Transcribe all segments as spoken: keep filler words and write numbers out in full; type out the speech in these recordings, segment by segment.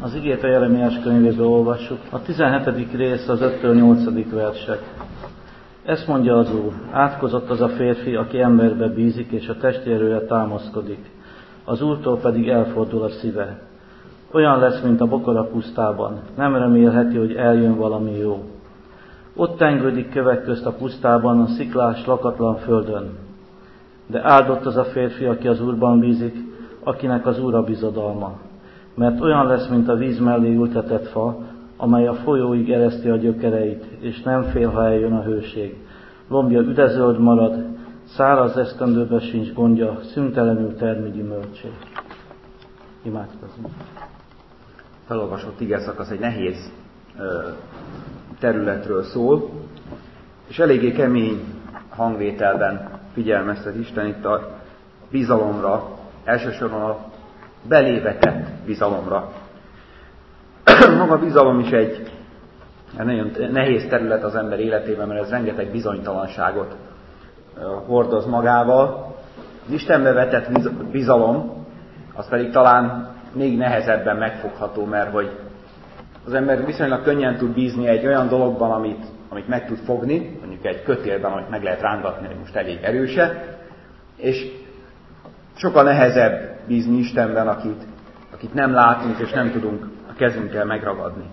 Az igét a Jeremiás könyvéből olvassuk. A tizenhetedik rész az öttől nyolcadik versek. Ezt mondja az Úr: átkozott az a férfi, aki emberbe bízik, és a testi erőre támaszkodik. Az Úrtól pedig elfordul a szíve. Olyan lesz, mint a bokor a pusztában. Nem remélheti, hogy eljön valami jó. Ott tengődik kövek közt a pusztában, a sziklás, lakatlan földön. De áldott az a férfi, aki az Úrban bízik, akinek az Úr a bizodalma. Mert olyan lesz, mint a víz mellé ültetett fa, amely a folyóig ereszti a gyökereit, és nem fél, ha eljön a hőség. Lombja üdezöld marad, száraz esztendőben sincs gondja, szüntelenül termi gyümölcsét. Imádkozzunk. Felolvasott igeszakasz egy nehéz ö, területről szól, és eléggé kemény hangvételben figyelmeztet Isten itt a bizalomra, elsősorban a belévetett bizalomra. Maga bizalom is egy nagyon nehéz terület az ember életében, mert ez rengeteg bizonytalanságot hordoz magával. Az Istenbe vetett bizalom, az pedig talán még nehezebben megfogható, mert hogy az ember viszonylag könnyen tud bízni egy olyan dologban, amit, amit meg tud fogni, mondjuk egy kötélben, amit meg lehet rángatni, hogy most elég erőse, és sokkal nehezebb bízni Istenben, akit, akit nem látunk és nem tudunk a kezünkkel megragadni.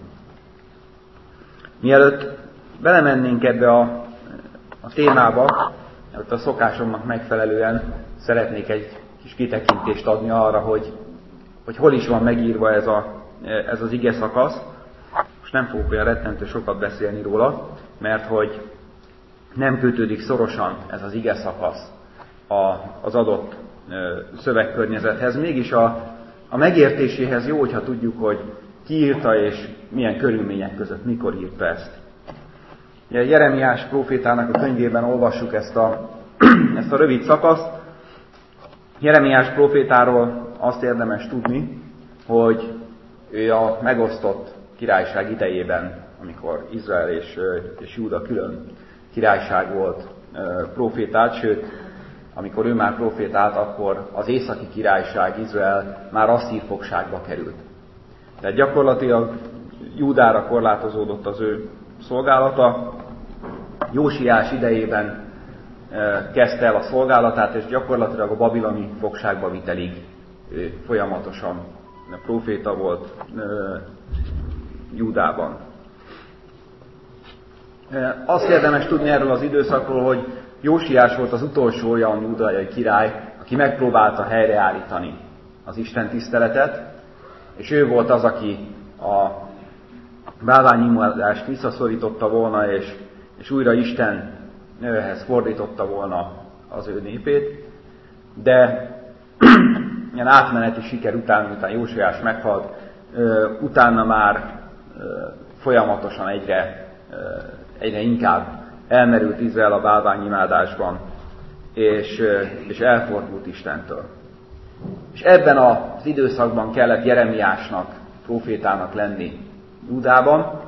Mielőtt belemennénk ebbe a, a témába, ott a szokásomnak megfelelően szeretnék egy kis kitekintést adni arra, hogy, hogy hol is van megírva ez, a, ez az ige szakasz. Most nem fogok olyan rettentő sokat beszélni róla, mert hogy nem kötődik szorosan ez az ige szakasz a, az adott szövegkörnyezethez. Mégis a, a megértéséhez jó, hogyha tudjuk, hogy ki írta és milyen körülmények között, mikor írta ezt. Ugye Jeremiás prófétának a könyvében olvassuk ezt a, ezt a rövid szakaszt. Jeremiás prófétáról azt érdemes tudni, hogy ő a megosztott királyság idejében, amikor Izrael és, és Júda külön királyság volt, prófétált, sőt, amikor ő már prófétált, akkor az északi királyság, Izrael már asszír fogságba került. Tehát gyakorlatilag Júdára korlátozódott az ő szolgálata. Jósiás idejében kezdte el a szolgálatát, és gyakorlatilag a babiloni fogságba vitelig ő folyamatosan próféta volt Júdában. Azt érdemes tudni erről az időszakról, hogy Jósiás volt az utolsó olyan júdai király, aki megpróbálta helyreállítani az Isten tiszteletet, és ő volt az, aki a bálványimadást visszaszorította volna, és, és újra Istenhez fordította volna az ő népét. De ilyen átmeneti siker után, után Jósiás meghalt, utána már folyamatosan egyre, egyre inkább elmerült Izrael a bálványimádásban, és, és elfordult Istentől. És ebben az időszakban kellett Jeremiásnak, prófétának lenni Júdában.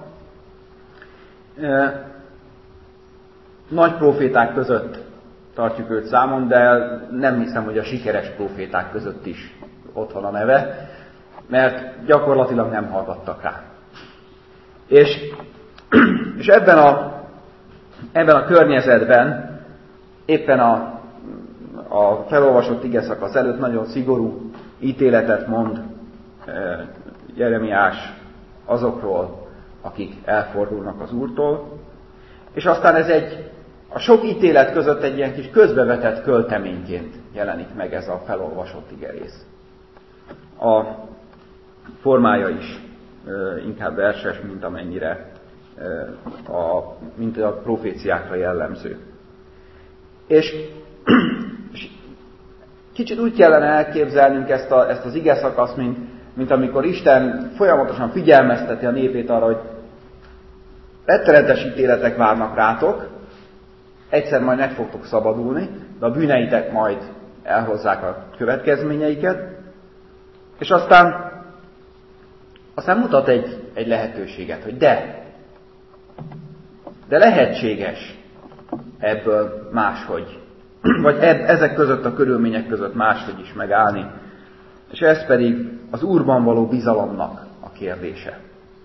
Nagy próféták között tartjuk őt számon, de nem hiszem, hogy a sikeres próféták között is ott van a neve, mert gyakorlatilag nem hallgattak rá. És, és ebben, a, ebben a környezetben éppen a, a felolvasott igeszakasz előtt nagyon szigorú ítéletet mond Jeremiás azokról, akik elfordulnak az Úrtól, és aztán ez egy, a sok ítélet között egy ilyen kis közbevetett költeményként jelenik meg ez a felolvasott igerész. A formája is inkább verses, mint amennyire a, mint a proféciákra jellemző. És, és kicsit úgy kellene elképzelnünk ezt, a, ezt az ige szakaszt, mint, mint amikor Isten folyamatosan figyelmezteti a népét arra, hogy rettenetes ítéletek várnak rátok, egyszer majd meg fogtok szabadulni, de a bűneitek majd elhozzák a következményeiket, és aztán, aztán mutat egy, egy lehetőséget, hogy de, de lehetséges ebből máshogy, vagy eb, ezek között a körülmények között máshogy is megállni, és ez pedig az Úrban való bizalomnak a kérdése.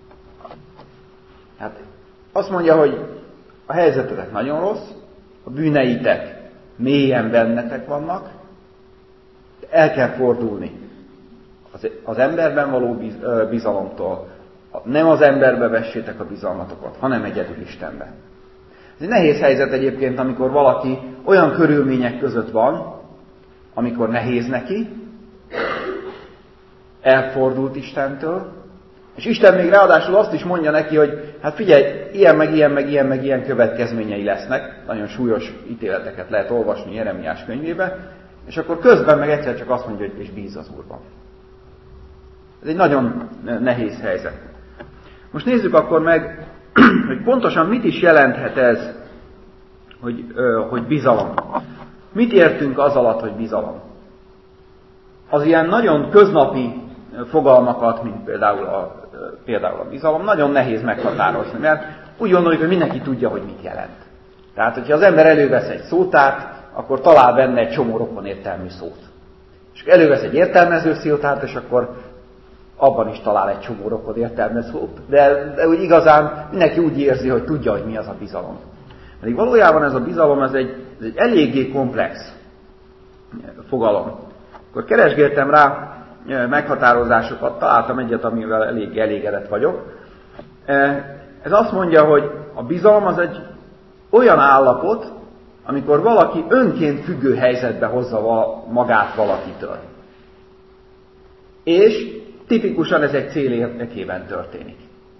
Hát azt mondja, hogy a helyzetetek nagyon rossz, a bűneitek mélyen bennetek vannak, el kell fordulni az, az emberben való biz, bizalomtól. Nem az emberbe vessétek a bizalmatokat, hanem egyedül Istenbe. Ez egy nehéz helyzet egyébként, amikor valaki olyan körülmények között van, amikor nehéz neki, elfordult Istentől, és Isten még ráadásul azt is mondja neki, hogy hát figyelj, ilyen meg ilyen meg ilyen meg ilyen következményei lesznek, nagyon súlyos ítéleteket lehet olvasni Jeremiás könyvébe, és akkor közben meg egyszer csak azt mondja, hogy és bízz az Úrban. Ez egy nagyon nehéz helyzet. Most nézzük akkor meg, hogy pontosan mit is jelenthet ez, hogy, hogy bizalom. Mit értünk az alatt, hogy bizalom? Az ilyen nagyon köznapi fogalmakat, mint például a, például a bizalom, nagyon nehéz meghatározni, mert úgy gondoljuk, hogy mindenki tudja, hogy mit jelent. Tehát, hogyha az ember elővesz egy szótárt, akkor talál benne egy csomó rokon értelmű szót. És elővesz egy értelmező szótárt, és akkor abban is talál egy csomó rokon értelmű szót. De, de úgy igazán mindenki úgy érzi, hogy tudja, hogy mi az a bizalom. Pedig valójában ez a bizalom, ez egy, ez egy eléggé komplex fogalom. Akkor keresgéltem rá meghatározásokat, találtam egyet, amivel elég elégedett vagyok. Ez azt mondja, hogy a bizalom az egy olyan állapot, amikor valaki önként függő helyzetbe hozza magát valakitől. És tipikusan ez egy cél érdekében történik.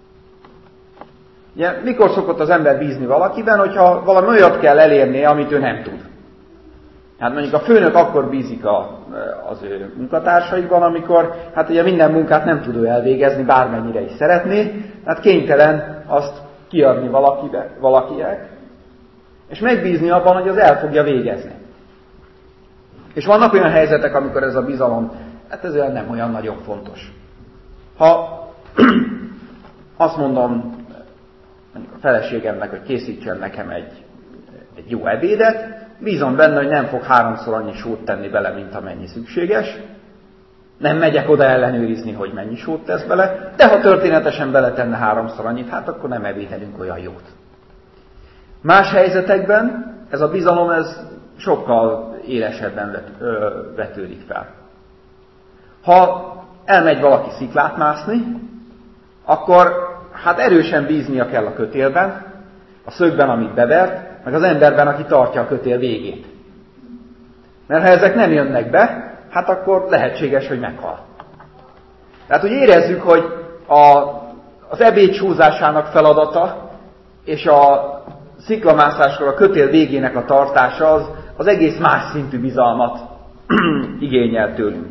Ugye, mikor szokott az ember bízni valakiben, hogyha valami olyat kell elérnie, amit ő nem tud. Hát mondjuk a főnök akkor bízik a, az ő munkatársaiban, amikor hát ugye minden munkát nem tud ő elvégezni, bármennyire is szeretné, hát kénytelen azt kiadni valakibe, valakinek, és megbízni abban, hogy az el fogja végezni. És vannak olyan helyzetek, amikor ez a bizalom, hát ez olyan nem olyan nagyon fontos. Ha azt mondom mondjuk a feleségemnek, hogy készítsen nekem egy, egy jó ebédet, bízom benne, hogy nem fog háromszor annyi sót tenni bele, mint amennyi szükséges. Nem megyek oda ellenőrizni, hogy mennyi sót tesz bele, de ha történetesen beletenne háromszor annyit, hát akkor nem ebédelünk olyan jót. Más helyzetekben ez a bizalom ez sokkal élesebben vet, ö, vetődik fel. Ha elmegy valaki sziklát mászni, akkor hát erősen bíznia kell a kötélben, a szögben, amit bevert, meg az emberben, aki tartja a kötél végét. Mert ha ezek nem jönnek be, hát akkor lehetséges, hogy meghal. Tehát úgy érezzük, hogy a, az ebéd sózásának feladata és a sziklamászáskor a kötél végének a tartása az, az egész más szintű bizalmat igényel tőlünk.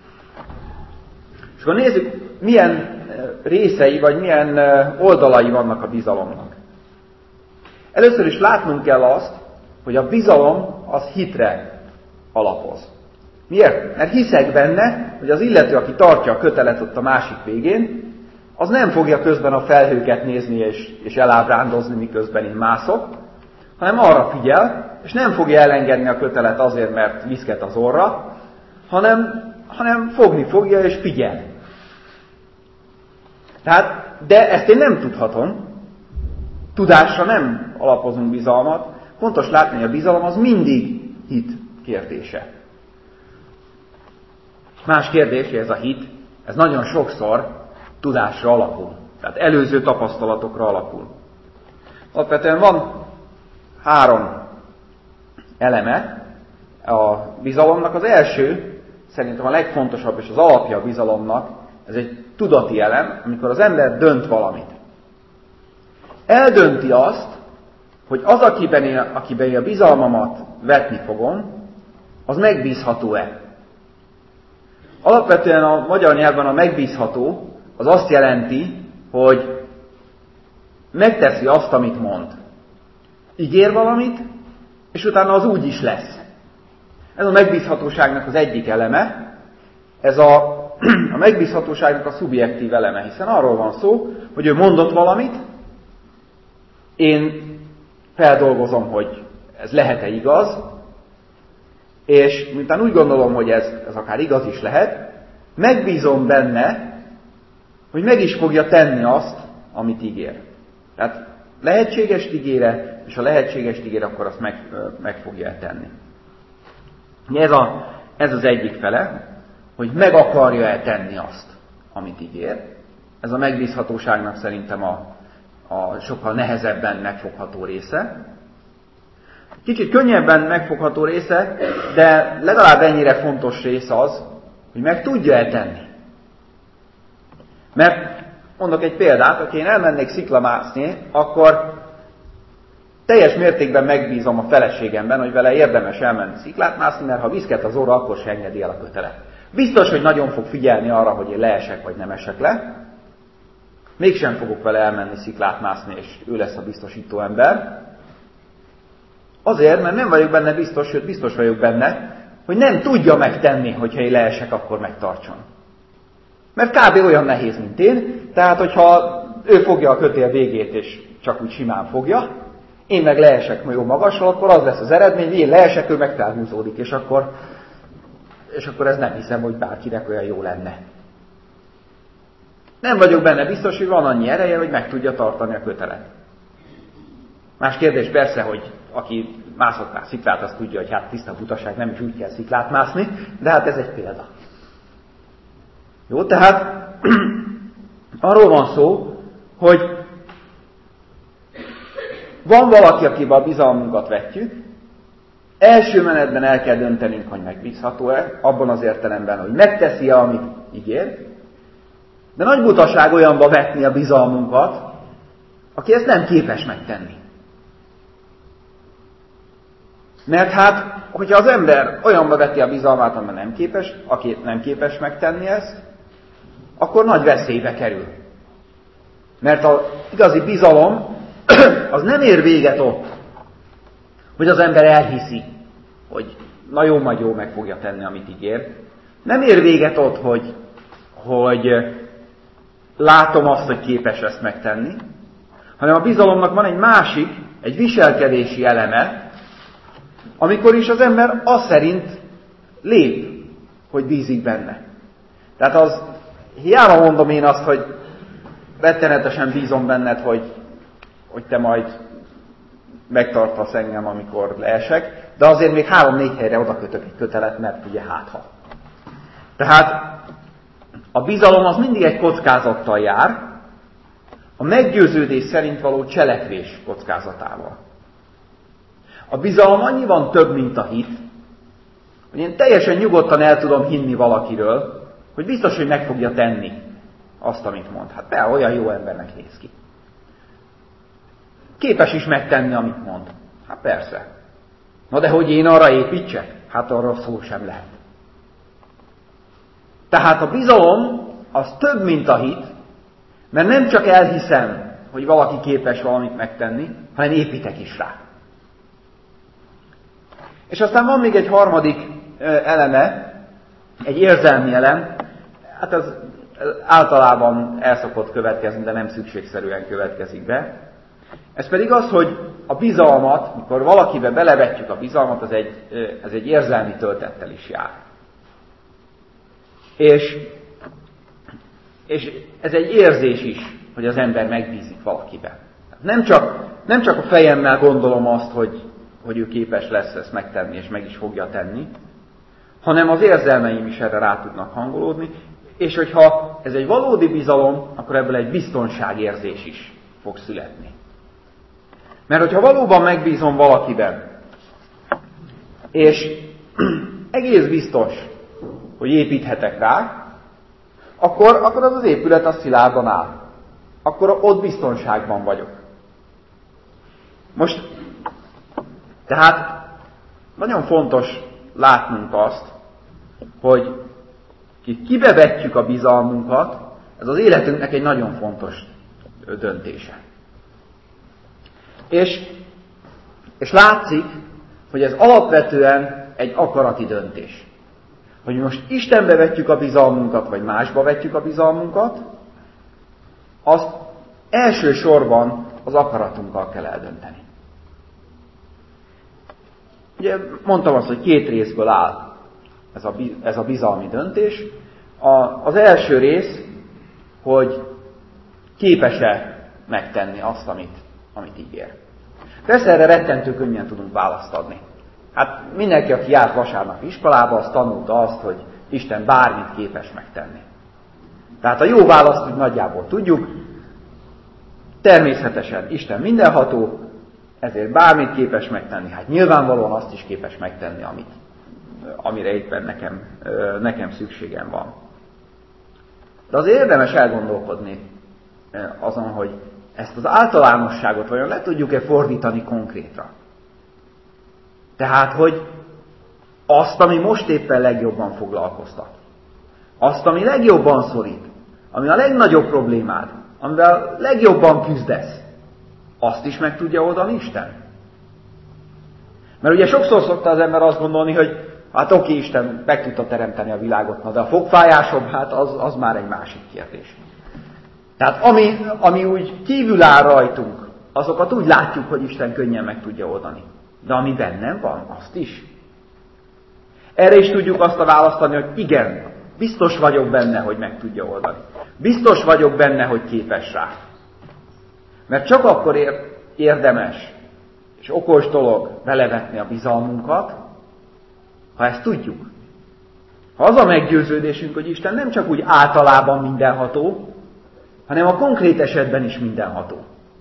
És akkor nézzük, milyen részei, vagy milyen oldalai vannak a bizalomnak. Először is látnunk kell azt, hogy a bizalom az hitre alapoz. Miért? Mert hiszek benne, hogy az illető, aki tartja a kötelet ott a másik végén, az nem fogja közben a felhőket nézni és, és elábrándozni, miközben én mászok, hanem arra figyel, és nem fogja elengedni a kötelet azért, mert viszket az orra, hanem, hanem fogni fogja és figyel. Tehát, de ezt én nem tudhatom. Tudásra nem alapozunk bizalmat. Fontos látni, hogy a bizalom az mindig hit kérdése. Más kérdés, hogy ez a hit, ez nagyon sokszor tudásra alapul. Tehát előző tapasztalatokra alapul. Alapvetően van három eleme a bizalomnak. Az első, szerintem a legfontosabb és az alapja a bizalomnak, ez egy tudati elem, amikor az ember dönt valamit. Eldönti azt, hogy az, akiben én, akiben én a bizalmamat vetni fogom, az megbízható-e. Alapvetően a magyar nyelvben a megbízható az azt jelenti, hogy megteszi azt, amit mond. Ígér valamit, és utána az úgy is lesz. Ez a megbízhatóságnak az egyik eleme, ez a, a megbízhatóságnak a szubjektív eleme, hiszen arról van szó, hogy ő mondott valamit, én feldolgozom, hogy ez lehet-e igaz, és miután úgy gondolom, hogy ez, ez akár igaz is lehet, megbízom benne, hogy meg is fogja tenni azt, amit ígér. Tehát lehetséges ígére, és a lehetséges ígér, akkor azt meg, meg fogja tenni. Ez, a, ez az egyik fele, hogy meg akarja-e tenni azt, amit ígér. Ez a megbízhatóságnak szerintem a, a sokkal nehezebben megfogható része. Kicsit könnyebben megfogható része, de legalább ennyire fontos része az, hogy meg tudja-e tenni. Mert mondok egy példát, ha én elmennék sziklamászni, akkor teljes mértékben megbízom a feleségemben, hogy vele érdemes elmenni sziklát mászni, mert ha viszket az óra, akkor se engedi el a kötelet. Biztos, hogy nagyon fog figyelni arra, hogy én leesek vagy nem esek le. Mégsem fogok vele elmenni sziklát mászni, és ő lesz a biztosító ember. Azért, mert nem vagyok benne biztos, sőt biztos vagyok benne, hogy nem tudja megtenni, hogyha én leesek, akkor megtartson. Mert kb. Olyan nehéz, mint én, tehát hogyha ő fogja a kötél végét, és csak úgy simán fogja, én meg leesek jó magasról, akkor az lesz az eredmény, hogy én leesek, ő meg felhúzódik, és akkor, és akkor ez nem hiszem, hogy bárkinek olyan jó lenne. Nem vagyok benne biztos, hogy van annyi ereje, hogy meg tudja tartani a kötelet. Más kérdés persze, hogy aki mászott már sziklát, az tudja, hogy hát tiszta butaság, nem is úgy kell sziklát mászni, de hát ez egy példa. Jó, tehát arról van szó, hogy van valaki, akivel a bizalmunkat vetjük, első menetben el kell döntenünk, hogy megbízható-e, abban az értelemben, hogy megteszi-e, amit ígér, de nagy butaság olyanba vetni a bizalmunkat, aki ezt nem képes megtenni. Mert hát, hogyha az ember olyanba veti a bizalmát, amiben nem képes, aki nem képes megtenni ezt, akkor nagy veszélybe kerül. Mert az igazi bizalom az nem ér véget ott, hogy az ember elhiszi, hogy na jó, majd jó meg fogja tenni, amit ígér. Nem ér véget ott, hogy, hogy látom azt, hogy képes ezt megtenni, hanem a bizalomnak van egy másik, egy viselkedési eleme, amikor is az ember az szerint lép, hogy bízik benne. Tehát az, hiába mondom én azt, hogy rettenetesen bízom benned, hogy, hogy te majd megtartasz engem, amikor leesek, de azért még három-négy helyre oda kötök egy kötelet, mert ugye hátha. Tehát a bizalom az mindig egy kockázattal jár, a meggyőződés szerint való cselekvés kockázatával. A bizalom annyiban több, mint a hit, hogy én teljesen nyugodtan el tudom hinni valakiről, hogy biztos, hogy meg fogja tenni azt, amit mond. Hát be, olyan jó embernek néz ki. Képes is megtenni, amit mond. Hát persze. Na de hogy én arra építsek? Hát arra szó sem lehet. Tehát a bizalom az több, mint a hit, mert nem csak elhiszem, hogy valaki képes valamit megtenni, hanem építek is rá. És aztán van még egy harmadik eleme, egy érzelmi elem, hát ez általában el szokott következni, de nem szükségszerűen következik be. Ez pedig az, hogy a bizalmat, mikor valakibe belevetjük a bizalmat, az egy, ez egy érzelmi töltettel is jár. És, és ez egy érzés is, hogy az ember megbízik valakibe. Nem csak, nem csak a fejemmel gondolom azt, hogy, hogy ő képes lesz ezt megtenni, és meg is fogja tenni, hanem az érzelmeim is erre rá tudnak hangolódni, és hogyha ez egy valódi bizalom, akkor ebből egy biztonságérzés is fog születni. Mert hogyha valóban megbízom valakiben, és egész biztos, hogy építhetek rá, akkor, akkor az az épület az szilárdan áll. Akkor ott biztonságban vagyok. Most, tehát nagyon fontos látnunk azt, hogy kibe vetjük a bizalmunkat, ez az életünknek egy nagyon fontos döntése. És, és látszik, hogy ez alapvetően egy akarati döntés. Hogy most Istenbe vetjük a bizalmunkat, vagy másba vetjük a bizalmunkat, azt elsősorban az akaratunkkal kell eldönteni. Ugye mondtam azt, hogy két részből áll ez a, ez a bizalmi döntés. A, az első rész hogy képes-e megtenni azt, amit, amit ígér. Persze erre rettentő könnyen tudunk választ adni. Hát mindenki, aki járt vasárnap iskolába, az tanulta azt, hogy Isten bármit képes megtenni. Tehát a jó választ úgy nagyjából tudjuk. Természetesen Isten mindenható, ezért bármit képes megtenni. Hát nyilvánvalóan azt is képes megtenni, amit, amire éppen nekem, nekem szükségem van. De azért érdemes elgondolkodni azon, hogy ezt az általánosságot vajon le tudjuk-e fordítani konkrétra. Tehát, hogy azt, ami most éppen legjobban foglalkoztat, azt, ami legjobban szorít, ami a legnagyobb problémád, amivel legjobban küzdesz, azt is meg tudja oldani Isten? Mert ugye sokszor szokta az ember azt gondolni, hogy hát oké, Isten meg tudta teremteni a világot, na de a fogfájásom, hát az, az már egy másik kérdés. Tehát ami, ami úgy kívül áll rajtunk, azokat úgy látjuk, hogy Isten könnyen meg tudja oldani. De ami bennem van, azt is. Erre is tudjuk azt a választ adni, hogy igen, biztos vagyok benne, hogy meg tudja oldani. Biztos vagyok benne, hogy képes rá. Mert csak akkor érdemes és okos dolog belevetni a bizalmunkat, ha ezt tudjuk. Ha az a meggyőződésünk, hogy Isten nem csak úgy általában mindenható, hanem a konkrét esetben is mindenható.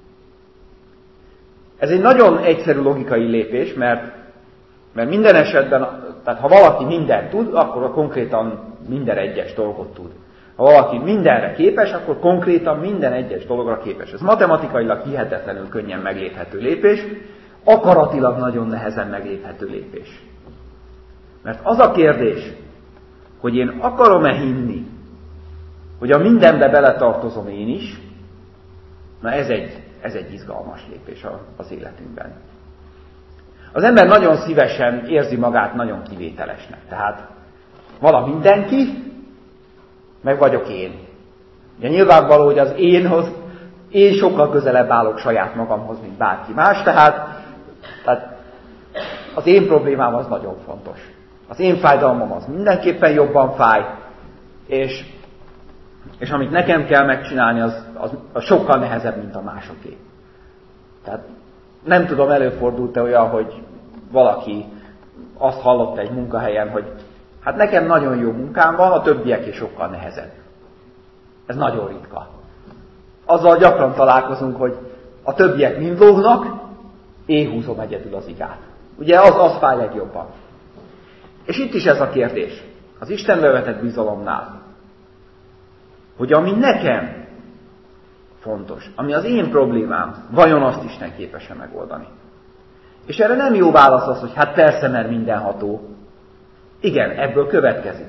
Ez egy nagyon egyszerű logikai lépés, mert, mert minden esetben, tehát ha valaki mindent tud, akkor a konkrétan minden egyes dolgot tud. Ha valaki mindenre képes, akkor konkrétan minden egyes dologra képes. Ez matematikailag hihetetlenül könnyen megléphető lépés, akaratilag nagyon nehezen megléphető lépés. Mert az a kérdés, hogy én akarom-e hinni, hogy a mindenbe beletartozom én is, na ez egy, ez egy izgalmas lépés az életünkben. Az ember nagyon szívesen érzi magát nagyon kivételesnek. Tehát vala mindenki, meg vagyok én. Ugye nyilvánvaló, hogy az énhoz, én sokkal közelebb állok saját magamhoz, mint bárki más, tehát, tehát az én problémám az nagyon fontos. Az én fájdalmam az mindenképpen jobban fáj, és, és amit nekem kell megcsinálni, az, az, az sokkal nehezebb, mint a másoké. Tehát nem tudom, előfordult-e olyan, hogy valaki azt hallotta egy munkahelyen, hogy hát nekem nagyon jó munkám van, a többieké sokkal nehezebb. Ez nagyon ritka. Azzal gyakran találkozunk, hogy a többiek mind lógnak, én húzom egyedül az igát. Ugye az, az fáj legjobban. És itt is ez a kérdés, az Istenbe vetett bizalomnál, hogy ami nekem fontos, ami az én problémám, vajon azt Isten képes-e megoldani. És erre nem jó válasz az, hogy hát persze, mert mindenható. Igen, ebből következik.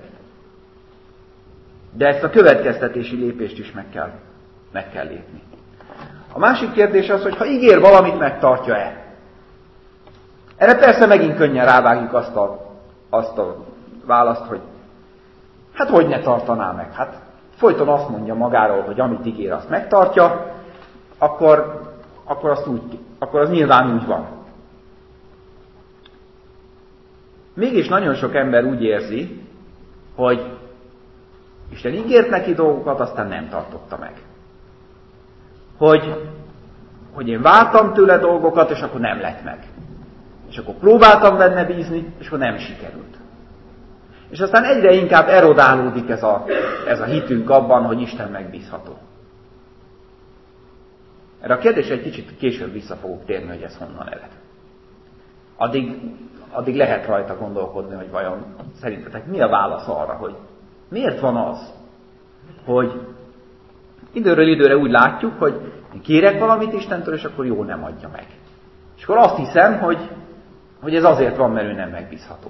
De ezt a következtetési lépést is meg kell, meg kell lépni. A másik kérdés az, hogy ha ígér valamit, megtartja-e. Erre persze megint könnyen rávágjuk azt a, azt a választ, hogy hát hogy ne tartaná meg. Hát folyton azt mondja magáról, hogy amit ígér, azt megtartja, akkor, akkor, azt úgy, akkor az nyilván úgy van. Mégis nagyon sok ember úgy érzi, hogy Isten ígért neki dolgokat, aztán nem tartotta meg. Hogy, hogy én vártam tőle dolgokat, és akkor nem lett meg. És akkor próbáltam benne bízni, és akkor nem sikerült. És aztán egyre inkább erodálódik ez a, ez a hitünk abban, hogy Isten megbízható. Erre a kérdésre egy kicsit később vissza fogok térni, hogy ez honnan ered. Addig, addig lehet rajta gondolkodni, hogy vajon szerintetek mi a válasz arra, hogy miért van az, hogy időről időre úgy látjuk, hogy én kérek valamit Istentől, és akkor jó, nem adja meg. És akkor azt hiszem, hogy, hogy ez azért van, mert ő nem megbízható.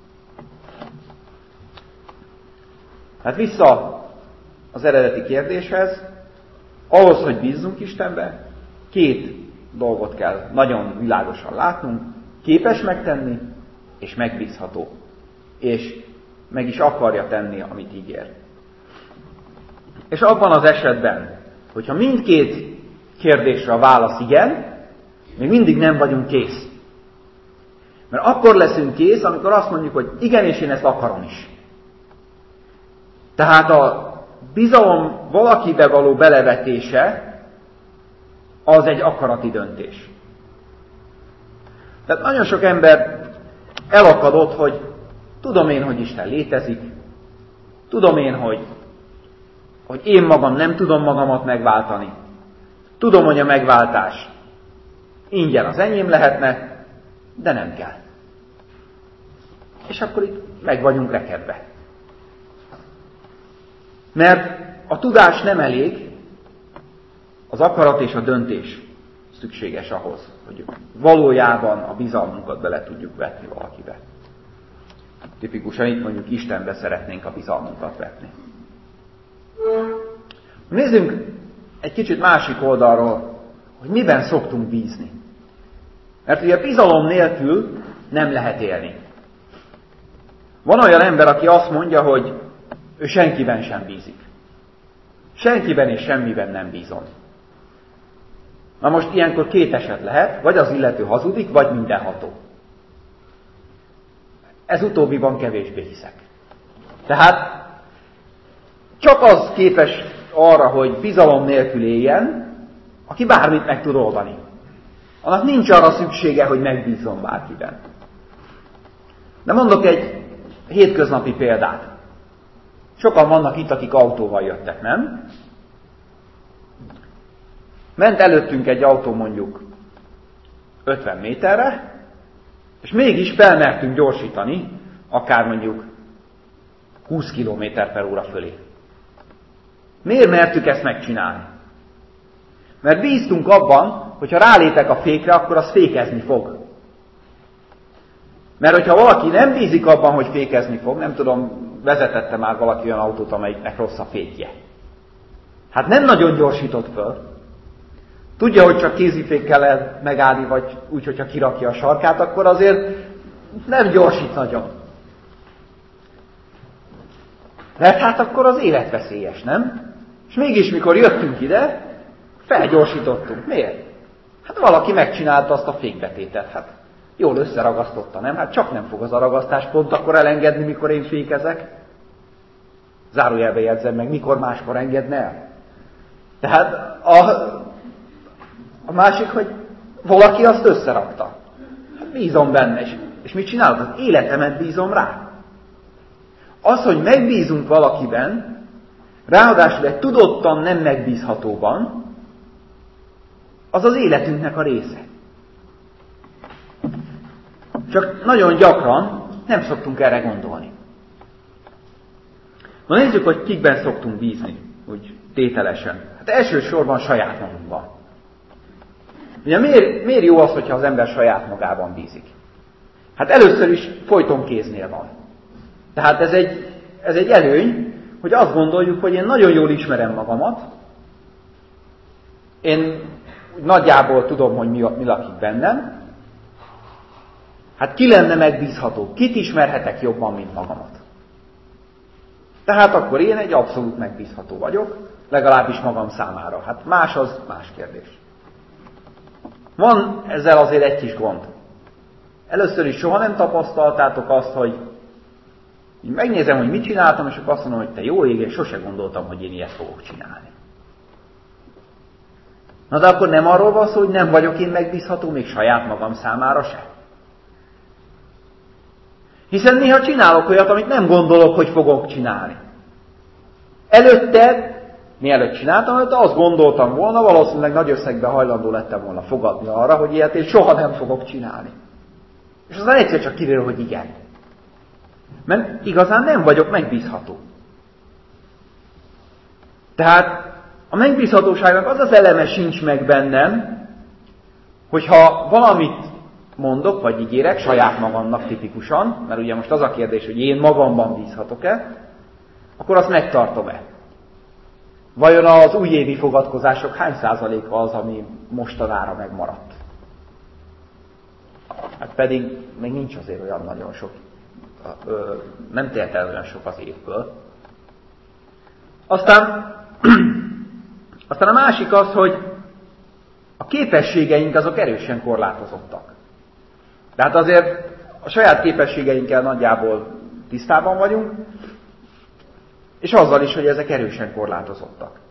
Hát vissza az eredeti kérdéshez, ahhoz, hogy bízzunk Istenbe, két dolgot kell nagyon világosan látnunk, képes megtenni, és megbízható. És meg is akarja tenni, amit ígér. És abban az esetben, hogyha mindkét kérdésre a válasz igen, még mindig nem vagyunk kész. Mert akkor leszünk kész, amikor azt mondjuk, hogy igen, és én ezt akarom is. Tehát a, bizalom valakibe való belevetése az egy akarati döntés. Tehát nagyon sok ember elakadott, hogy tudom én, hogy Isten létezik, tudom én, hogy, hogy én magam nem tudom magamat megváltani, tudom, hogy a megváltás ingyen az enyém lehetne, de nem kell. És akkor itt meg vagyunk rekedve. Mert a tudás nem elég, az akarat és a döntés szükséges ahhoz, hogy valójában a bizalmunkat bele tudjuk vetni valakibe. Tipikusan itt mondjuk Istenbe szeretnénk a bizalmunkat vetni. Nézzünk egy kicsit másik oldalról, hogy miben szoktunk bízni. Mert ugye bizalom nélkül nem lehet élni. Van olyan ember, aki azt mondja, hogy ő senkiben sem bízik. Senkiben és semmiben nem bízom. Na most ilyenkor két eset lehet, vagy az illető hazudik, vagy mindenható. Ez utóbbiban kevésbé hiszek. Tehát csak az képes arra, hogy bizalom nélkül éljen, aki bármit meg tud oldani. Annak nincs arra szüksége, hogy megbízzon bárkiben. De mondok egy hétköznapi példát. Sokan vannak itt, akik autóval jöttek, nem? Ment előttünk egy autó mondjuk ötven méterre, és mégis felmertünk gyorsítani, akár mondjuk húsz kilométer per óra fölé. Miért mertük ezt megcsinálni? Mert bíztunk abban, hogyha rálépek a fékre, akkor az fékezni fog. Mert hogyha valaki nem bízik abban, hogy fékezni fog, nem tudom, vezetette már valaki olyan autót, amelyiknek rossz a fékje. Hát nem nagyon gyorsított föl. Tudja, hogy csak kézifékkel lehet megállni, vagy úgy, hogyha kirakja a sarkát, akkor azért nem gyorsít nagyon. Mert hát akkor az életveszélyes, nem? És mégis, mikor jöttünk ide, felgyorsítottunk. Miért? Hát valaki megcsinálta azt a fékbetétet. Hát jól összeragasztotta, nem? Hát csak nem fog az a ragasztás pont akkor elengedni, mikor én fékezek. Zárójelbe jegyzem meg, mikor máskor engedne el. Tehát a, a másik, hogy valaki azt összerakta. Hát bízom benne, és, és mit csinálod? Az életemet bízom rá. Az, hogy megbízunk valakiben, ráadásul egy tudottan nem megbízhatóban, az az életünknek a része. Csak nagyon gyakran nem szoktunk erre gondolni. Na nézzük, hogy kikben szoktunk bízni, úgy tételesen. Hát elsősorban saját magunkban. Ugye miért, miért jó az, hogyha az ember saját magában bízik? Hát először is folyton kéznél van. Tehát ez egy, ez egy előny, hogy azt gondoljuk, hogy én nagyon jól ismerem magamat, én nagyjából tudom, hogy mi, mi lakik bennem, hát ki lenne megbízható, kit ismerhetek jobban, mint magamat. Tehát akkor én egy abszolút megbízható vagyok, legalábbis magam számára. Hát más az más kérdés. Van ezzel azért egy kis gond. Először is soha nem tapasztaltátok azt, hogy én megnézem, hogy mit csináltam, és akkor azt mondom, hogy te jó ég, én sose gondoltam, hogy én ilyet fogok csinálni. Na de akkor nem arról van szó, hogy nem vagyok én megbízható, még saját magam számára se. Hiszen néha csinálok olyat, amit nem gondolok, hogy fogok csinálni. Előtte, mielőtt csináltam, előtte azt gondoltam volna, valószínűleg nagy összegben hajlandó lettem volna fogadni arra, hogy ilyet én soha nem fogok csinálni. És aztán egyszer csak kiderül, hogy igen. Mert igazán nem vagyok megbízható. Tehát a megbízhatóságnak az az eleme sincs meg bennem, hogyha valamit mondok, vagy ígérek, saját magamnak tipikusan, mert ugye most az a kérdés, hogy én magamban bízhatok-e, akkor azt megtartom-e. Vajon az újévi fogadkozások hány százaléka az, ami mostanára megmaradt? Hát pedig még nincs azért olyan nagyon sok, nem telt el olyan sok az évből. Aztán, aztán a másik az, hogy a képességeink azok erősen korlátozottak. Tehát azért a saját képességeinkkel nagyjából tisztában vagyunk, és azzal is, hogy ezek erősen korlátozottak.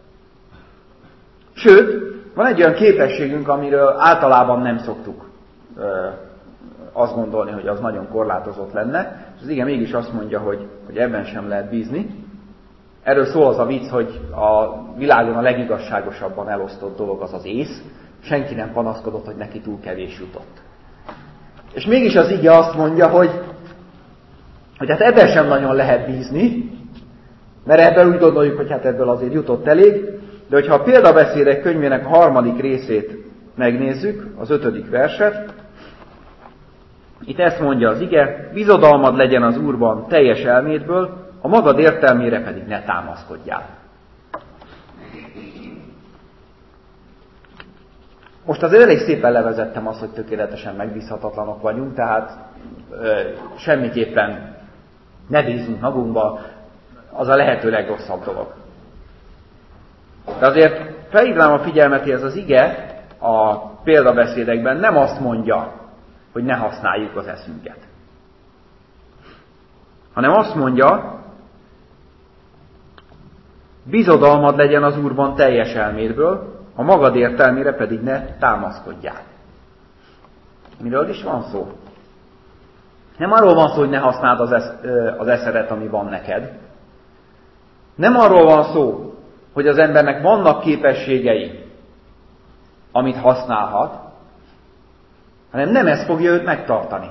Sőt, van egy olyan képességünk, amiről általában nem szoktuk ö, azt gondolni, hogy az nagyon korlátozott lenne, és az ige mégis azt mondja, hogy, hogy ebben sem lehet bízni. Erről szól az a vicc, hogy a világon a legigazságosabban elosztott dolog az az ész, senki nem panaszkodott, hogy neki túl kevés jutott. És mégis az ige azt mondja, hogy, hogy hát ebben sem nagyon lehet bízni, mert ebből úgy gondoljuk, hogy hát ebből azért jutott elég, de hogyha a példabeszédek könyvének a harmadik részét megnézzük, az ötödik verset, itt ezt mondja az ige, bizodalmad legyen az Úrban teljes elmédből, a magad értelmére pedig ne támaszkodjál. Most azért elég szépen levezettem azt, hogy tökéletesen megbízhatatlanok vagyunk, tehát ö, semmiképpen ne bízunk magunkba, az a lehető legrosszabb dolog. De azért felhívnám a figyelmet, ez az ige a példabeszédekben nem azt mondja, hogy ne használjuk az eszünket. Hanem azt mondja, bizodalmad legyen az Úrban teljes elmédből, a magad értelmére pedig ne támaszkodjál. Miről is van szó? Nem arról van szó, hogy ne használd az, esz, az eszedet, ami van neked. Nem arról van szó, hogy az embernek vannak képességei, amit használhat, hanem nem ez fogja őt megtartani.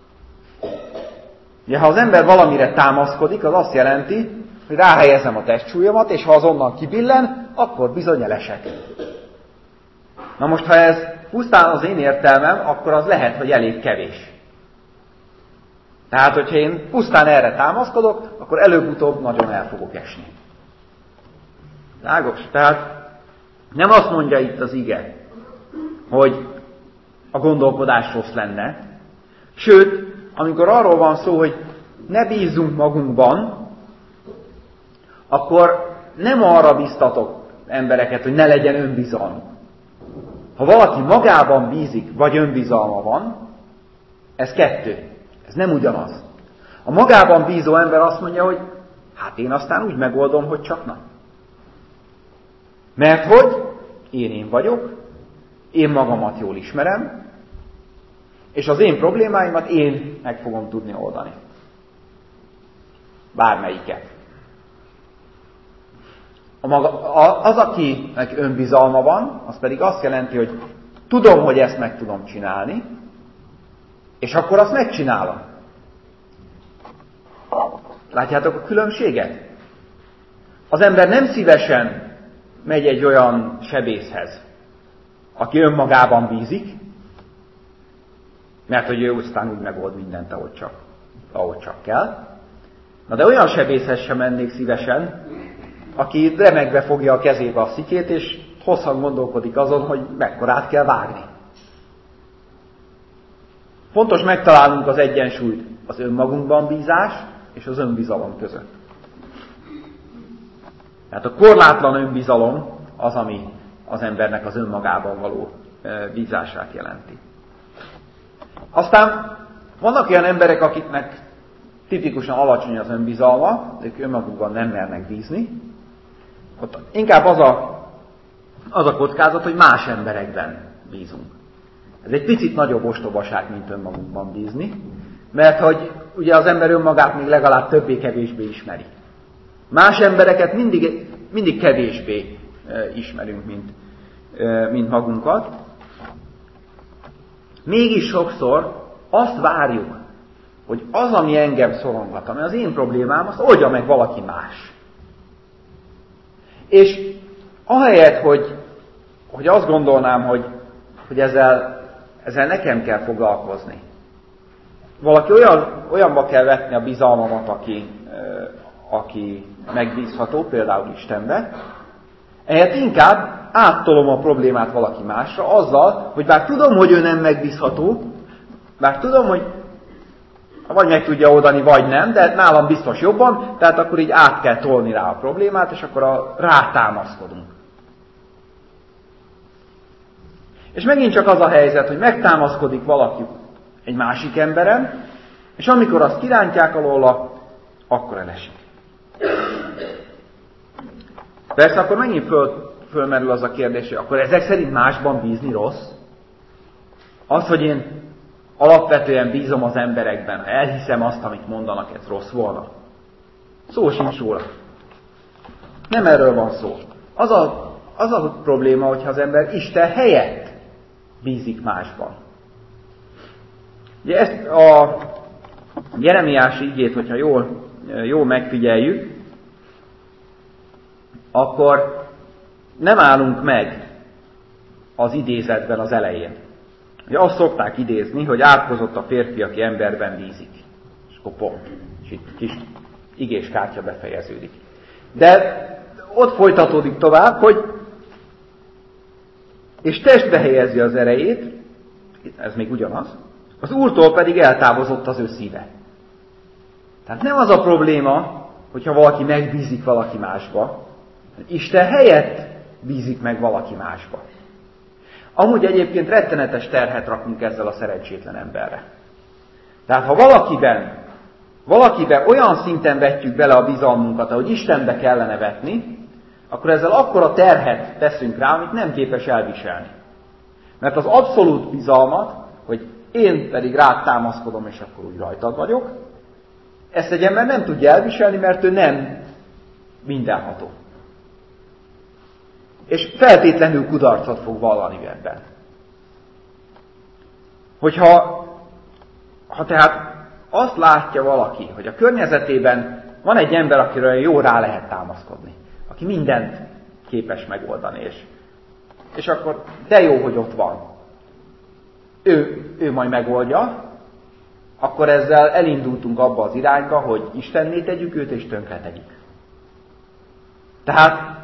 Ugye, ha az ember valamire támaszkodik, az azt jelenti, hogy ráhelyezem a testsúlyomat, és ha azonnal kibillen, akkor bizony elesek. Na most, ha ez pusztán az én értelmem, akkor az lehet, hogy elég kevés. Tehát, hogyha én pusztán erre támaszkodok, akkor előbb-utóbb nagyon el fogok esni. Lágos? Tehát nem azt mondja itt az ige, hogy a gondolkodás rossz lenne. Sőt, amikor arról van szó, hogy ne bízzunk magunkban, akkor nem arra biztatok embereket, hogy ne legyen önbizalmuk. Ha valaki magában bízik, vagy önbizalma van, ez kettő. Ez nem ugyanaz. A magában bízó ember azt mondja, hogy hát én aztán úgy megoldom, hogy csak nem. Mert hogy én én vagyok, én magamat jól ismerem, és az én problémáimat én meg fogom tudni oldani. Bármelyiket. A maga, az, akinek önbizalma van, az pedig azt jelenti, hogy tudom, hogy ezt meg tudom csinálni, és akkor azt megcsinálom. Látjátok a különbséget? Az ember nem szívesen megy egy olyan sebészhez, aki önmagában bízik, mert hogy ő aztán úgy megold mindent, ahogy csak, ahogy csak kell. Na de olyan sebészhez sem mennék szívesen, aki remegve fogja a kezébe a szikét, és hosszan gondolkodik azon, hogy mekkorát kell vágni. Fontos megtalálnunk az egyensúlyt az önmagunkban bízás és az önbizalom között. Tehát a korlátlan önbizalom az, ami az embernek az önmagában való bízását jelenti. Aztán vannak olyan emberek, akiknek tipikusan alacsony az önbizalma, ők önmagukban nem mernek bízni. Ott inkább az a, az a kockázat, hogy más emberekben bízunk. Ez egy picit nagyobb ostobaság, mint önmagunkban bízni, mert hogy ugye az ember önmagát még legalább többé-kevésbé ismeri. Más embereket mindig, mindig kevésbé ismerünk, mint, mint magunkat. Mégis sokszor azt várjuk, hogy az, ami engem szorongat, ami az én problémám, azt oldja meg valaki más. És ahelyett, hogy, hogy azt gondolnám, hogy, hogy ezzel, ezzel nekem kell foglalkozni. Valaki olyan, olyanba kell vetni a bizalmamat, aki, aki megbízható, például Istenbe, ehelyett inkább áttolom a problémát valaki másra azzal, hogy bár tudom, hogy ő nem megbízható, bár tudom, hogy vagy meg tudja oldani, vagy nem, de nálam biztos jobban, tehát akkor így át kell tolni rá a problémát, és akkor a, rátámaszkodunk. És megint csak az a helyzet, hogy megtámaszkodik valaki egy másik emberen, és amikor azt kirántják alóla, akkor elesik. Persze akkor megint föl, fölmerül az a kérdés, hogy akkor ezek szerint másban bízni rossz? Az, hogy én alapvetően bízom az emberekben, elhiszem azt, amit mondanak, ez rossz volna. Szó sincs róla. Nem erről van szó. Az a, az a probléma, hogyha az ember Isten helyett bízik másban. Ugye ezt a Jeremiási igét, hogyha jól, jól megfigyeljük, akkor nem állunk meg az idézetben az elején. Ugye azt szokták idézni, hogy átkozott a férfi, aki emberben bízik. És akkor pont. És itt kis igés kártya befejeződik. De ott folytatódik tovább, hogy és testbe helyezi az erejét, ez még ugyanaz, az Úrtól pedig eltávozott az ő szíve. Tehát nem az a probléma, hogyha valaki megbízik valaki másba, Isten helyett bízik meg valaki másba. Amúgy egyébként rettenetes terhet rakunk ezzel a szerencsétlen emberre. Tehát ha valakiben, valakiben olyan szinten vetjük bele a bizalmunkat, ahogy Istenbe kellene vetni, akkor ezzel akkora terhet teszünk rá, amit nem képes elviselni. Mert az abszolút bizalmat, hogy én pedig rád támaszkodom, és akkor úgy rajtad vagyok, ezt egy ember nem tudja elviselni, mert ő nem mindenható. És feltétlenül kudarcot fog vallani ebben. Hogyha ha tehát azt látja valaki, hogy a környezetében van egy ember, akiről jó rá lehet támaszkodni, aki mindent képes megoldani, és, és akkor de jó, hogy ott van. Ő, ő majd megoldja, akkor ezzel elindultunk abba az irányba, hogy Istenné tegyük őt, és tönkre tegyük. Tehát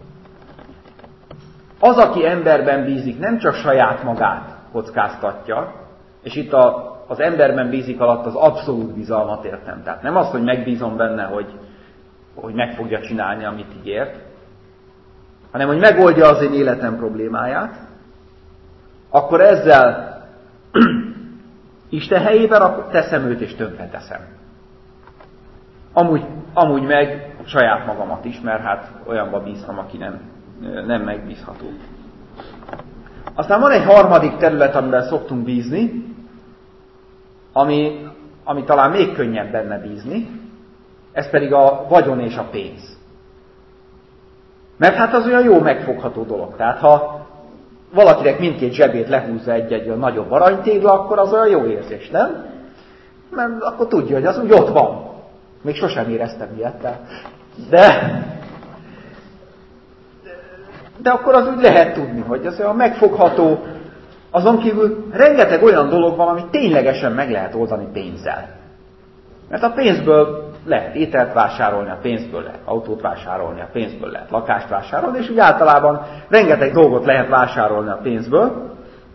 az, aki emberben bízik, nem csak saját magát kockáztatja, és itt a, az emberben bízik alatt az abszolút bizalmat értem. Tehát nem az, hogy megbízom benne, hogy, hogy meg fogja csinálni, amit ígért, hanem hogy megoldja az én életem problémáját, akkor ezzel Isten helyében teszem őt, és tönkre teszem. Amúgy, amúgy meg saját magamat is, mert hát olyanba bíztam, aki nem, nem megbízható. Aztán van egy harmadik terület, amiben szoktunk bízni, ami, ami talán még könnyebb benne bízni, ez pedig a vagyon és a pénz. Mert hát az olyan jó megfogható dolog. Tehát ha valakinek mindkét zsebét lehúzza egy-egy olyan nagyobb aranytégla, akkor az olyan jó érzés, nem? Mert akkor tudja, hogy az úgy ott van. Még sosem éreztem ilyet. De, de akkor az úgy lehet tudni, hogy az olyan megfogható. Azon kívül rengeteg olyan dolog van, amit ténylegesen meg lehet oldani pénzzel. Mert a pénzből lehet ételt vásárolni, a pénzből lehet autót vásárolni, a pénzből lehet lakást vásárolni, és úgy általában rengeteg dolgot lehet vásárolni a pénzből.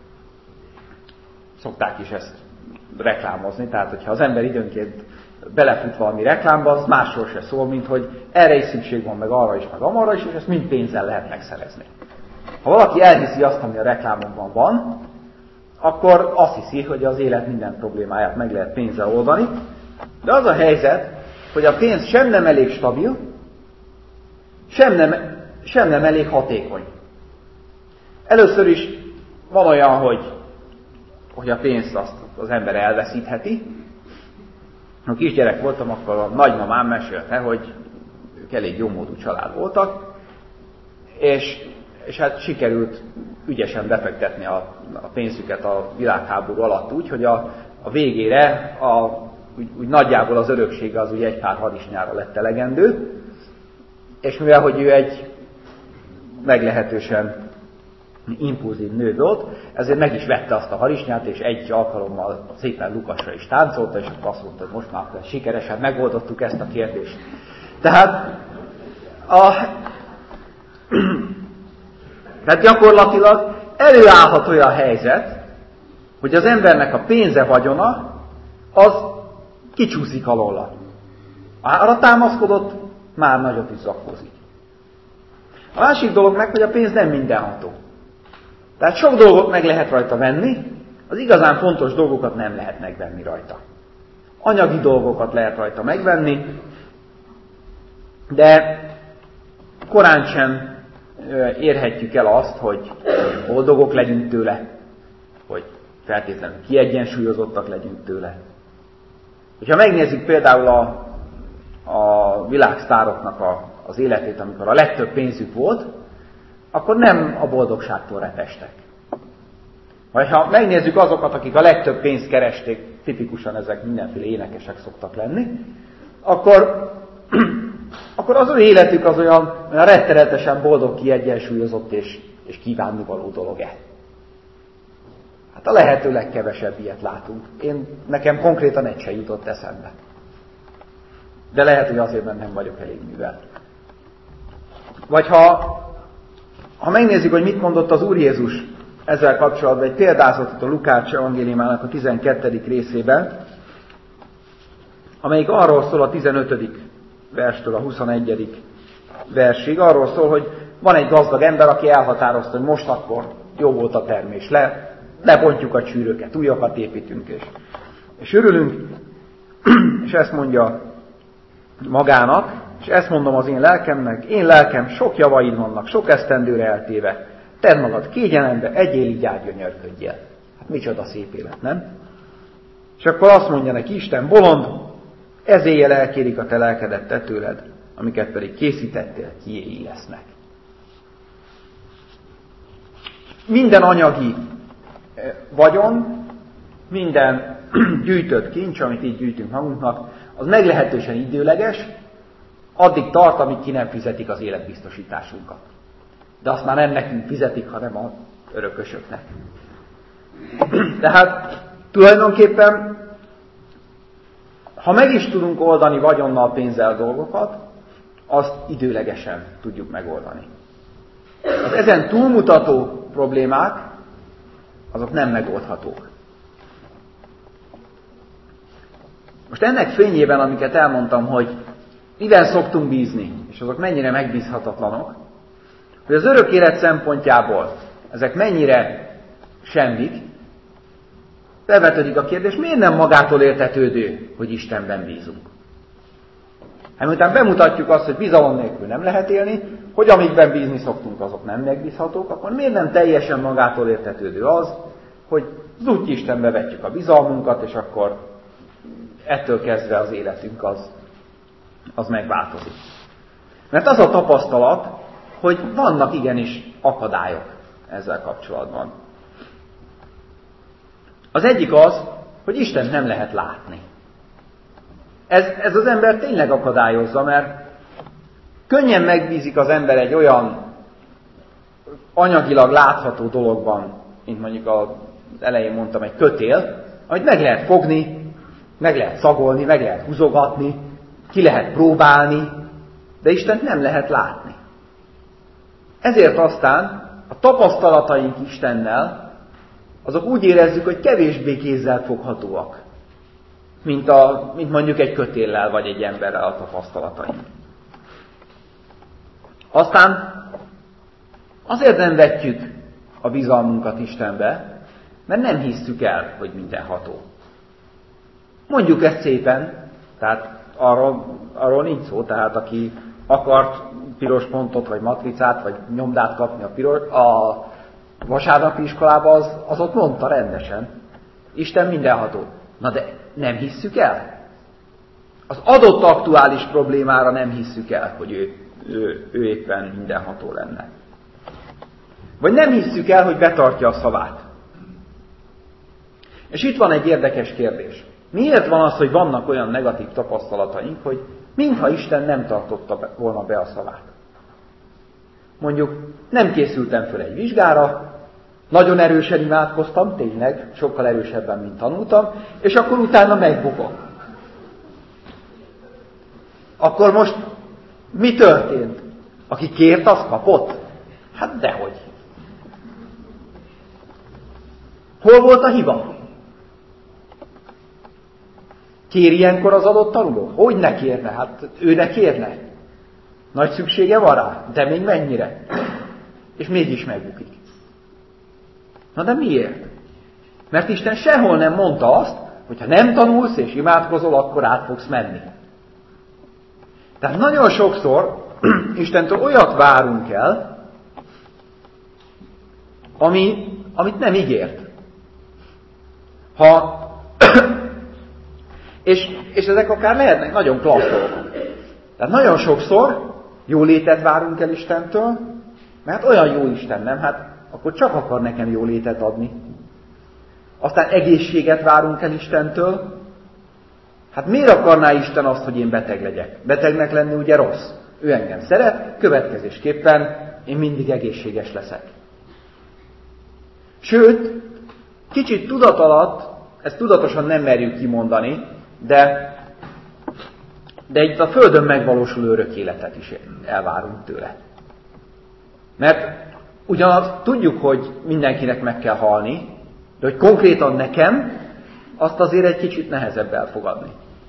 Szokták is ezt reklámozni, tehát hogyha az ember időnként belefut valami reklámba, az másról se szól, mint hogy erre is szükség van, meg arra is, meg amarra is, és ezt mind pénzzel lehet megszerezni. Ha valaki elhiszi azt, ami a reklámokban van, akkor azt hiszi, hogy az élet minden problémáját meg lehet pénzzel oldani, de az a helyzet, hogy a pénz sem nem elég stabil, sem nem, sem nem elég hatékony. Először is van olyan, hogy, hogy a pénzt azt az ember elveszítheti. Ha kisgyerek voltam, akkor a nagymamám mesélte, hogy ők elég jómódú család voltak, és, és hát sikerült ügyesen befektetni a, a pénzüket a világháború alatt úgy, hogy a, a végére a Úgy, úgy nagyjából az öröksége az úgy egy pár harisnyára lett elegendő, és mivel, hogy ő egy meglehetősen impulzív nő volt, ezért meg is vette azt a harisnyát, és egy alkalommal szépen Lukasra is táncolta, és akkor azt mondta, hogy most már sikeresen megoldottuk ezt a kérdést. Tehát, a, tehát gyakorlatilag előállhat olyan helyzet, hogy az embernek a pénze, vagyona, az kicsúszik alóla. Arra támaszkodott, már nagyot is zakózik. A másik dolog meg, hogy a pénz nem mindenható. Tehát sok dolgot meg lehet rajta venni, az igazán fontos dolgokat nem lehet megvenni rajta. Anyagi dolgokat lehet rajta megvenni, de korán sem érhetjük el azt, hogy boldogok legyünk tőle, hogy feltétlenül kiegyensúlyozottak legyünk tőle. Hogyha megnézzük például a, a világsztároknak a, az életét, amikor a legtöbb pénzük volt, akkor nem a boldogságtól repestek. Vagy ha megnézzük azokat, akik a legtöbb pénzt keresték, tipikusan ezek mindenféle énekesek szoktak lenni, akkor, akkor az ő életük az olyan, olyan rettenetesen boldog, kiegyensúlyozott és, és kívánnivaló dolog-e. Hát a lehető legkevesebb ilyet látunk. Én, nekem konkrétan egy se jutott eszembe. De lehet, hogy azért, mert nem vagyok elég művelt. Vagy ha, ha megnézzük, hogy mit mondott az Úr Jézus ezzel kapcsolatban, egy példázatot a Lukács evangéliumának a tizenkettedik részében, amelyik arról szól a tizenötödik verstől a huszonegyedik versig, arról szól, hogy van egy gazdag ember, aki elhatározta, hogy most akkor jó volt a termés, le, lebontjuk a csűröket, újakat építünk, és, és örülünk, és ezt mondja magának, és ezt mondom az én lelkemnek, én lelkem, sok javaid vannak, sok esztendőre eltéve, tedd magad kégyelembe, egyél, így ár, gyönyörködjél. Hát micsoda szép élet, nem? És akkor azt mondja neki Isten, bolond, ez éjjel elkérik a te lelkedet te tőled, amiket pedig készítettél, kiéi lesznek. Minden anyagi vagyon, minden gyűjtött kincs, amit így gyűjtünk magunknak, az meglehetősen időleges, addig tart, amíg ki nem fizetik az életbiztosításunkat. De azt már nem nekünk fizetik, hanem az örökösöknek. Tehát tulajdonképpen, ha meg is tudunk oldani vagyonnal, pénzzel dolgokat, azt időlegesen tudjuk megoldani. Az ezen túlmutató problémák, azok nem megoldhatók. Most ennek fényében, amiket elmondtam, hogy miben szoktunk bízni, és azok mennyire megbízhatatlanok, hogy az örök élet szempontjából ezek mennyire semmik, felvetődik a kérdés, miért nem magától értetődő, hogy Istenben bízunk. Hát miután bemutatjuk azt, hogy bizalom nélkül nem lehet élni, hogy amikben bízni szoktunk, azok nem megbízhatók, akkor miért nem teljesen magától értetődő az, hogy zúgy Istenbe vetjük a bizalmunkat, és akkor ettől kezdve az életünk az, az megváltozik. Mert az a tapasztalat, hogy vannak igenis akadályok ezzel kapcsolatban. Az egyik az, hogy Istent nem lehet látni. Ez, ez az ember tényleg akadályozza, mert könnyen megbízik az ember egy olyan anyagilag látható dologban, mint mondjuk az elején mondtam, egy kötél, amit meg lehet fogni, meg lehet szagolni, meg lehet húzogatni, ki lehet próbálni, de Istent nem lehet látni. Ezért aztán a tapasztalataink Istennel, azok úgy érezzük, hogy kevésbé kézzel foghatóak, mint, a, mint mondjuk egy kötéllel vagy egy emberrel a tapasztalataink. Aztán azért nem vetjük a bizalmunkat Istenbe, mert nem hisszük el, hogy mindenható. Mondjuk ezt szépen, tehát arról, arról nincs szó, tehát aki akart piros pontot, vagy matricát, vagy nyomdát kapni a, piros, a vasárnapi iskolába, az, az ott mondta rendesen. Isten mindenható. Na de nem hisszük el? Az adott aktuális problémára nem hisszük el, hogy ő, ő, ő éppen mindenható lenne. Vagy nem hisszük el, hogy betartja a szavát. És itt van egy érdekes kérdés. Miért van az, hogy vannak olyan negatív tapasztalataink, hogy mintha Isten nem tartotta volna be a szavát? Mondjuk nem készültem föl egy vizsgára, nagyon erősen imádkoztam, tényleg, sokkal erősebben, mint tanultam, és akkor utána megbukok. Akkor most mi történt? Aki kért, az kapott? Hát dehogy. Hol volt a hiba? Kér ilyenkor az adott tanuló? Hogy ne kérne? Hát ő ne kérne. Nagy szüksége van rá, de még mennyire? És mégis megbukik. Na de miért? Mert Isten sehol nem mondta azt, hogy ha nem tanulsz és imádkozol, akkor át fogsz menni. Tehát nagyon sokszor Istentől olyat várunk el, ami, amit nem ígért. Ha, és, és ezek akár lehetnek nagyon klassz dolgok. Tehát nagyon sokszor jólétet várunk el Istentől, mert olyan jó Isten, nem? Hát akkor csak akar nekem jólétet adni. Aztán egészséget várunk el Istentől. Hát miért akarná Isten azt, hogy én beteg legyek? Betegnek lenni ugye rossz. Ő engem szeret, következésképpen én mindig egészséges leszek. Sőt, kicsit tudat alatt, ezt tudatosan nem merjük kimondani, de, de itt a Földön megvalósuló örök életet is elvárunk tőle. Mert ugyanaz tudjuk, hogy mindenkinek meg kell halni, de hogy konkrétan nekem, azt azért egy kicsit nehezebb elfogadni.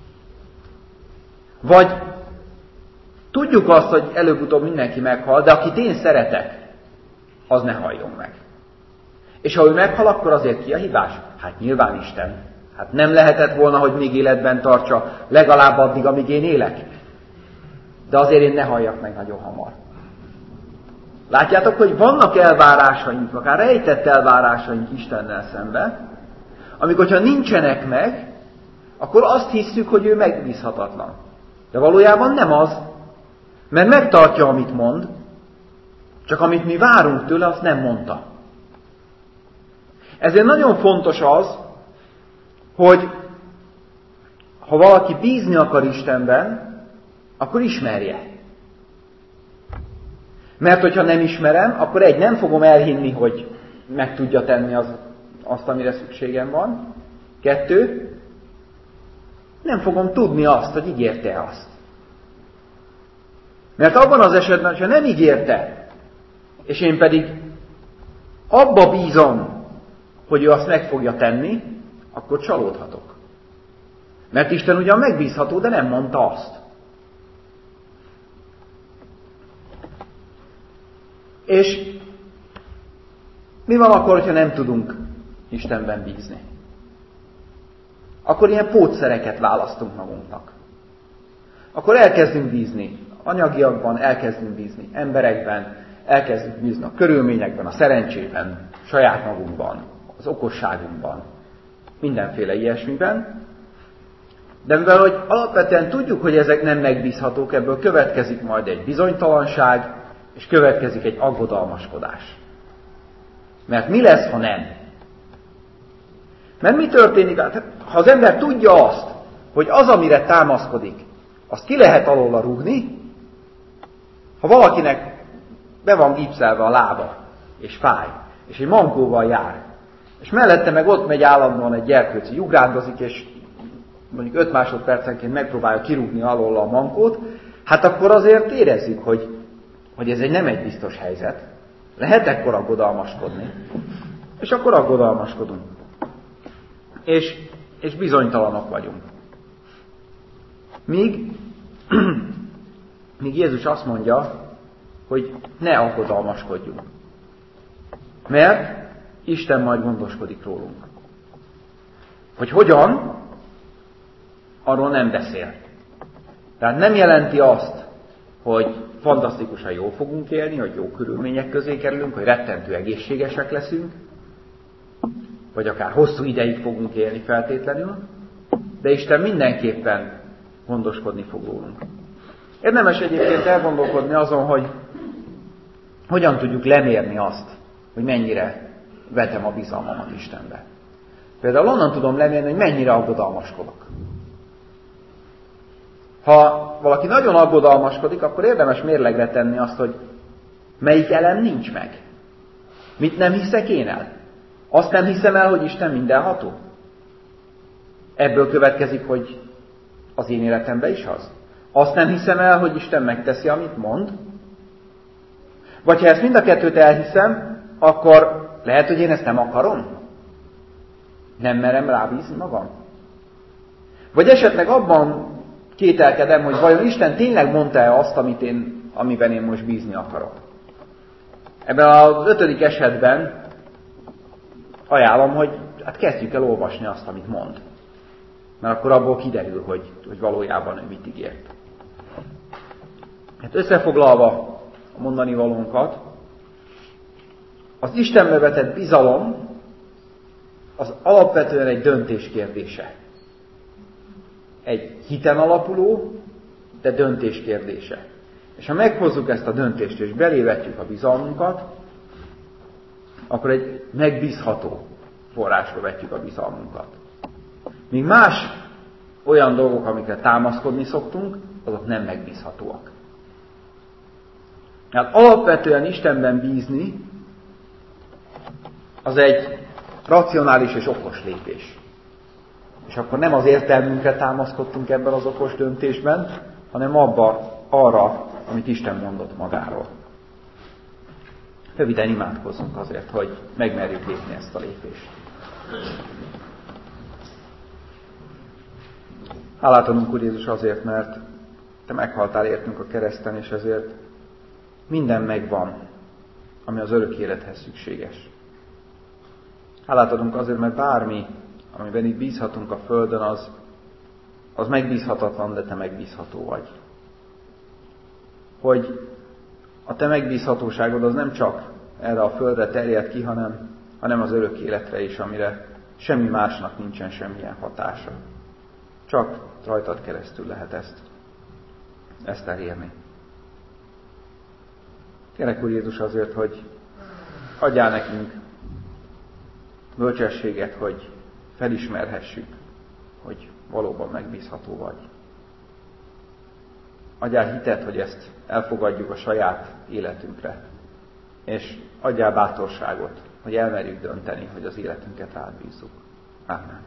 Vagy tudjuk azt, hogy előbb-utóbb mindenki meghal, de akit én szeretek, az ne halljon meg. És ha ő meghal, akkor azért ki a hibás? Hát nyilván Isten. Hát nem lehetett volna, hogy még életben tartsa, legalább addig, amíg én élek. De azért én ne halljak meg nagyon hamar. Látjátok, hogy vannak elvárásaink, akár rejtett elvárásaink Istennel szembe, amik, hogyha nincsenek meg, akkor azt hisszük, hogy ő megbízhatatlan. De valójában nem az, mert megtartja, amit mond, csak amit mi várunk tőle, azt nem mondta. Ezért nagyon fontos az, hogy ha valaki bízni akar Istenben, akkor ismerje. Mert hogyha nem ismerem, akkor egy, nem fogom elhinni, hogy meg tudja tenni az, azt, amire szükségem van. Kettő, nem fogom tudni azt, hogy ígérte azt. Mert abban az esetben, ha nem ígérte, és én pedig abba bízom, hogy ő azt meg fogja tenni, akkor csalódhatok. Mert Isten ugyan megbízható, de nem mondta azt. És mi van akkor, hogyha nem tudunk Istenben bízni? Akkor ilyen pótszereket választunk magunknak. Akkor elkezdünk bízni anyagiakban, elkezdünk bízni emberekben, elkezdünk bízni a körülményekben, a szerencsében, saját magunkban, az okosságunkban, mindenféle ilyesmiben. De mivel, hogy alapvetően tudjuk, hogy ezek nem megbízhatók, ebből következik majd egy bizonytalanság, és következik egy aggodalmaskodás. Mert mi lesz, ha nem? Mert mi történik? Ha az ember tudja azt, hogy az, amire támaszkodik, azt ki lehet alóla rúgni, ha valakinek be van gipszelve a lába, és fáj, és egy mankóval jár, és mellette meg ott megy állandóan egy gyerkőci, ugrándozik, és mondjuk öt másodpercenként megpróbálja kirúgni alól a mankót, hát akkor azért érezzük, hogy, hogy ez egy nem egy biztos helyzet. Lehet ekkor aggodalmaskodni. És akkor aggodalmaskodunk. És, és bizonytalanok vagyunk. Míg, míg Jézus azt mondja, hogy ne aggodalmaskodjunk. Mert Isten majd gondoskodik rólunk. Hogy hogyan, arról nem beszél. Tehát nem jelenti azt, hogy fantasztikusan jól fogunk élni, hogy jó körülmények közé kerülünk, hogy rettentő egészségesek leszünk, vagy akár hosszú ideig fogunk élni feltétlenül, de Isten mindenképpen gondoskodni fog rólunk. Érdemes egyébként elgondolkodni azon, hogy hogyan tudjuk lemérni azt, hogy mennyire vetem a bizalmamat Istenbe. Például onnan tudom lemérni, hogy mennyire aggodalmaskodok. Ha valaki nagyon aggodalmaskodik, akkor érdemes mérlegre tenni azt, hogy melyik elem nincs meg. Mit nem hiszek én el? Azt nem hiszem el, hogy Isten mindenható? Ebből következik, hogy az én életemben is az. Azt nem hiszem el, hogy Isten megteszi, amit mond? Vagy ha ezt mind a kettőt elhiszem, akkor lehet, hogy én ezt nem akarom? Nem merem rábízni magam? Vagy esetleg abban kételkedem, hogy vajon Isten tényleg mondta-e azt, amit én, amiben én most bízni akarok. Ebben az ötödik esetben ajánlom, hogy hát kezdjük el olvasni azt, amit mond. Mert akkor abból kiderül, hogy, hogy valójában ő mit ígért. Hát összefoglalva a mondani valónkat, az Istenbe vetett bizalom az alapvetően egy döntés kérdése. Egy hiten alapuló, de döntés kérdése. És ha meghozzuk ezt a döntést, és belévetjük a bizalmunkat, akkor egy megbízható forrásra vetjük a bizalmunkat. Míg más olyan dolgok, amikre támaszkodni szoktunk, azok nem megbízhatóak. Hát alapvetően Istenben bízni, az egy racionális és okos lépés. És akkor nem az értelmünkre támaszkodtunk ebben az okos döntésben, hanem abba, arra, amit Isten mondott magáról. Röviden imádkozzunk azért, hogy megmerjük lépni ezt a lépést. Hálát adunk, Úr Jézus, azért, mert Te meghaltál értünk a kereszten, és ezért minden megvan, ami az örök élethez szükséges. Hálát adunk azért, mert bármi, amiben itt bízhatunk a földön, az, az megbízhatatlan, de Te megbízható vagy. Hogy a Te megbízhatóságod az nem csak erre a földre terjed ki, hanem, hanem az örök életre is, amire semmi másnak nincsen semmilyen hatása. Csak rajtad keresztül lehet ezt, ezt elérni. Kérlek, Úr Jézus, azért, hogy adjál nekünk bölcsességet, hogy felismerhessük, hogy valóban megbízható vagy. Adjál hitet, hogy ezt elfogadjuk a saját életünkre, és adjál bátorságot, hogy elmerjük dönteni, hogy az életünket rád bízzuk. Amen.